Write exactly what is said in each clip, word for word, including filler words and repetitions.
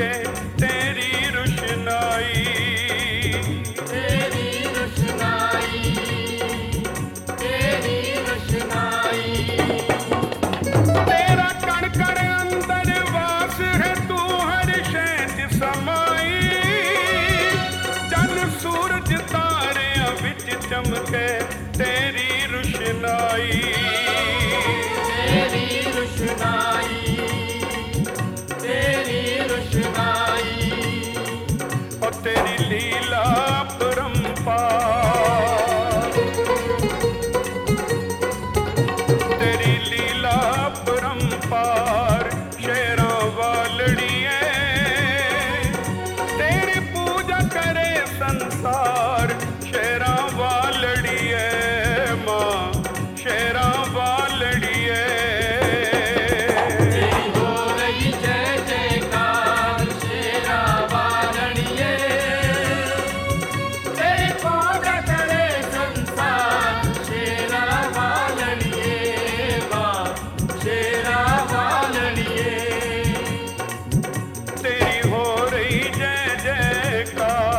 ते तेरी रुशनाई, तेरी रुशनाई, तेरी रुशनाई। तेरा कण कण अंदर वास है, तू हर शैद समाई। चन सूरज तारे विच चमके तेरी रुशनाई, तेरी रुशनाई, तेरी रुशनाई। और तेरी लीला परंपार, तेरी लीला परंपार शेरां वालड़िए। तेरी पूजा करे संसार शेरां वालड़िए, मां शेरां वालड़िए। तेरी हो रही जय जयकार शेरा वालड़िए। तेरी पूजा करे संसार शेरा वालड़िए, मां शेरा वालड़िए। तेरी हो रही जय जयकार।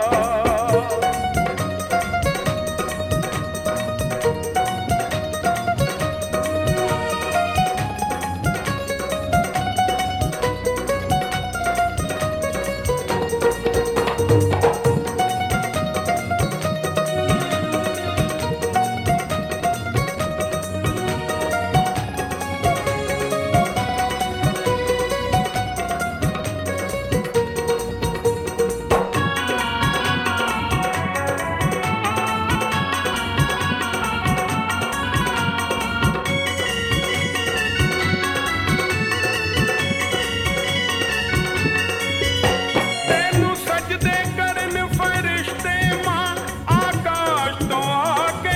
तेनू सजदे करन फरिश्ते मां आकाश तो आके।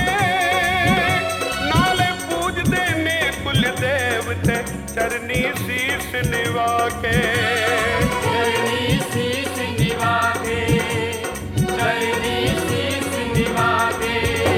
नाले पूजदे ने कुल देवते चरनी शीस निवा के। चरनी शीस निवा के, चरनी शीस निवा के।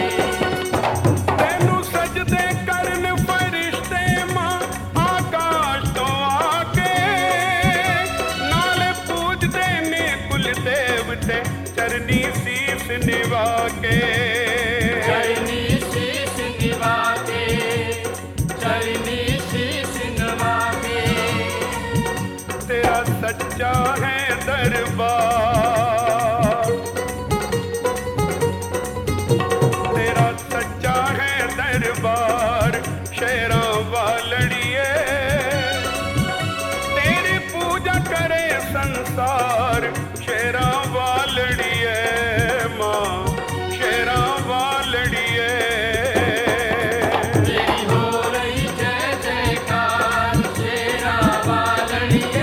तेनू सजदे करन फरिश्ते मां आकाश तो आके। नाले पूजदे ने कुल देवते चरनी शीस निवा के। चरनी शीस निवा के, चरनी शीस निवा के। तेरा सच्चा है दरबार, तेरा सच्चा है दरबार शेरां वालड़िए। तेरी पूजा करे संसार शेरां वालड़िए, मां शेरां वालड़िए। तेरी हो रही जय जयकार शेरा वालड़िए।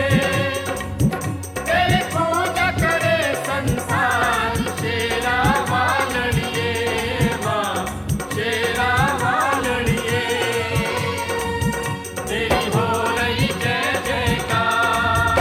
तेरी पूजा करे संसार शेरा वालड़िए, मां शेरा वालड़िए। तेरी हो रही जय जयकार।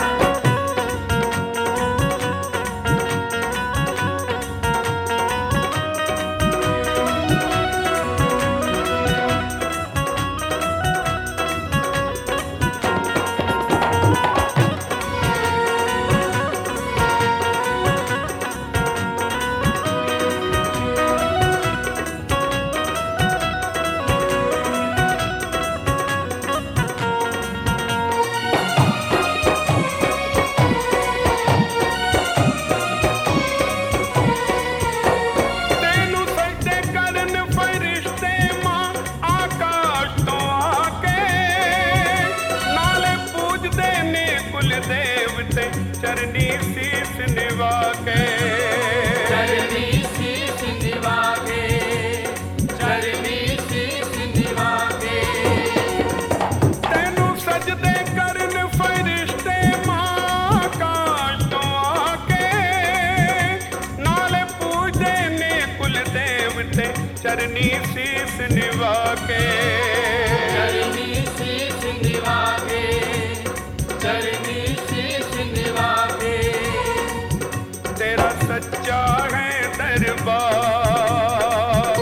तेनू सजदे करन फरिश्ते मां आकाश तो आके। नाले पूजदे ने कुल देवते चरनी शीस निवा के। चरनी शीस निवा के, चरनी शीस निवा के। तेनू सजदे करन फरिश्ते मां आकाश तो आके। नाले पूजदे ने कुल देवते चरनी शीस निवा के। चरनी शीस निवा के, चरनी शीस निवा के। तेरा सच्चा है दरबार,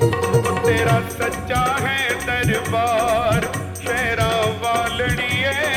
तेरा सच्चा है दरबार शेरां वालड़िए।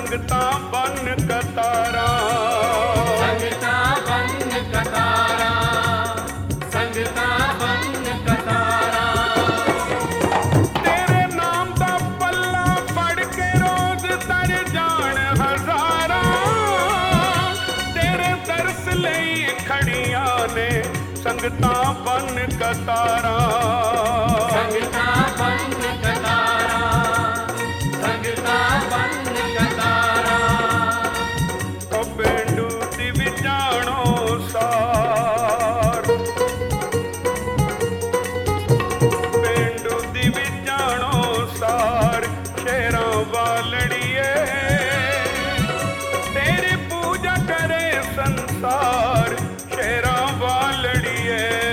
ਸੰਗਤਾਂ ਬਨ ਕਤਾਰਾਂ, ਸੰਗਤਾਂ ਬੰਨ ਕਤਾਰਾਂ, ਸੰਗਤਾਂ ਬੰਨ ਕਤਾਰਾਂ। ਤੇਰੇ ਨਾਮ ਦਾ ਪੱਲਾ ਫੜ ਕੇ ਰੋਜ਼ ਤਰ ਜਾਣ ਹਜ਼ਾਰਾਂ, ਤੇਰੇ ਦਰਸ ਲਈ ਖੜੀਆਂ ਨੇ ਸੰਗਤਾਂ ਬਨ ਕਤਾਰਾਂ, ਸੰਗਤਾਂ ਬੰਨ ਕਤਾਰਾਂ, ਸੰਗਤਾਂ ਬੰਨ ਕਤਾਰਾਂ। ਉਹ ਪੇਂਡੂ ਦੀ ਵਿਚਾਣੋ ਸਾਰ, ਪੇਂਡੂ ਦੀ ਵਿਚਾਣੋ ਸਾਰ ਸ਼ੇਰਾਂ ਵਾਲੜੀਏ, ਤੇਰੀ ਪੂਜਾ ਕਰੇ ਸੰਸਾਰ ਸ਼ੇਰਾਂ ਵਾਲੜੀਏ।